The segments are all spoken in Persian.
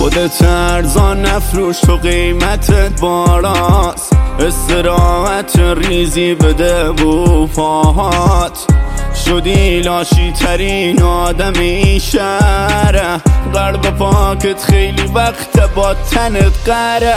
خودت ارزان نفروش تو قیمتت بالاست، استراحت ریزی بده بو پاهات. شدی لاشی ترین آدم این شهره، قلب پاکت خیلی وقت با تنت قره.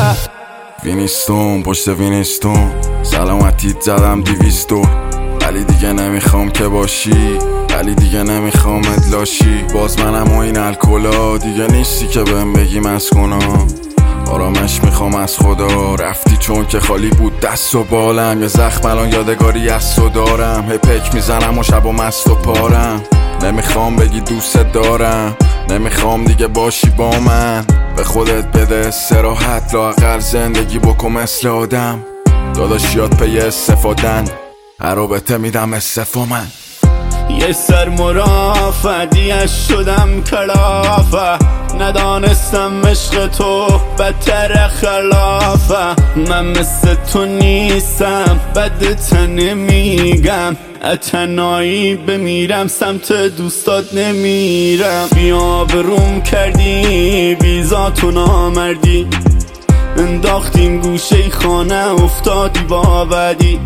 وینستون پشت وینستون سلامتیت زدم 200، ولی دیگه نمیخوام که باشی، ولی دیگه نمیخوام ادلاشی. باز منم و این الکلا دیگه نیستی که بهم بگی مسکنا. آرامش میخوام از خدا، رفتی چون که خالی بود دست و بالم. یه زخم الان یادگاری از تو دارم، هی پک میزنم و شب و مست و پارم. نمیخوام بگی دوست دارم، نمیخوام دیگه باشی با من. به خودت بده استراحت، لااقل زندگی بکن مثل آدم. داداشیات پی استفادن، هر رابطه میدم استفا من. یه سر مرافعیش شدم کلافه، ندانستم عشق تو بدتر خلافه. من مثل تو نیستم بدت نمیگم، اتنایی بمیرم سمت دوستات نمیرم. بیا بروم کردی بیزاتو نامردی، انداختیم گوشه خانه افتادی با بدی.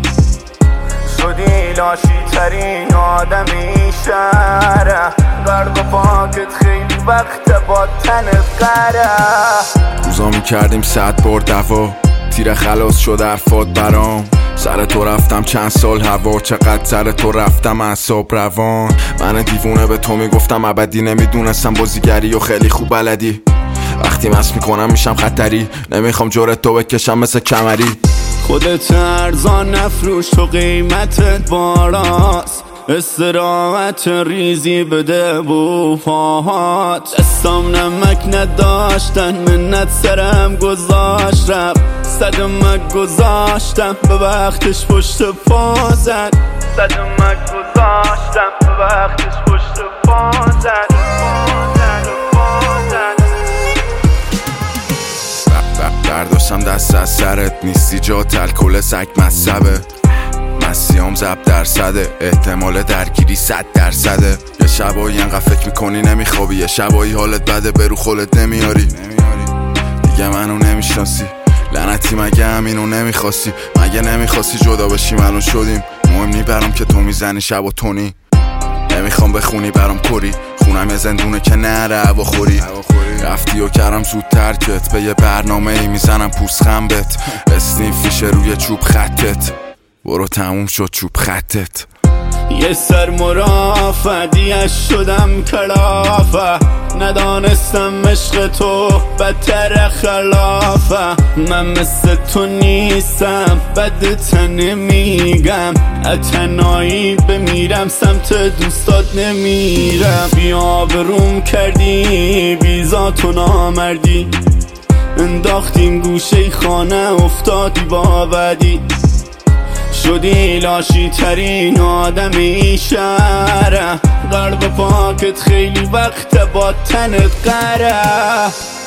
شدی لاشی ترین آدم این شهره، قلب پاکت خیلی وقت با تنت قره. روزا میکردیم 100 بار دوا، تیر خلاص شد حرفات برام. سر تو رفتم چند سال هوا، چقدر سر تو رفتم اعصاب روان. من دیوونه به تو میگفتم ابدی، نمیدونستم بازیگری و خیلی خوب بلدی. وقتی مست میکنم میشم خطری، نمیخوام جورت تو بکشم مثل کمری. خودت ارزان نفروش تو قیمتت بالاست، استراحت ریزی بده بو پاهات. دستام نمک نداشتن منت سرم گذاشت، رفت صدمک گذاشتم به وقتش پشت پا زد. صدمک گذاشتم به وقتش پشت پا زد. برداشتم دست از سرت، نیستی جات الکل سگ مصبه. مسیام زب درصده، احتمال درگیری 100%. یه شبایی انقدر فکر میکنی نمیخوابی، یه شبایی حالت بده برو خولت نمیاری. دیگه منو نمیشناسی لعنتی، مگه همینو نمیخواستی؟ مگه نمیخواستی جدا بشیم الان شدیم؟ مهم نی برام که تو میزنی شب و تونی. نمیخوام بخونی برام کری، خونم یه زندونه که نره هوا خوری. رفتی و کردم زود ترکت، به یه برنامه ای میزنم پوست خنبت. اسنیف فیشه روی چوب خطت، برو تموم شد چوب خطت. یه سر مرافعیش شدم کلافه، ندانستم عشق تو بدتر خلافه. من مثل تو نیستم بدت نمیگم، اتنایی بمیرم سمت دوستات نمیرم. بیا بروم کردی بیزاتو نامردی، انداختیم گوشه خانه افتادی با بدی. شدی لاشی ترین آدم این شهره، قلب پاکت خیلی وقت با تنت قره.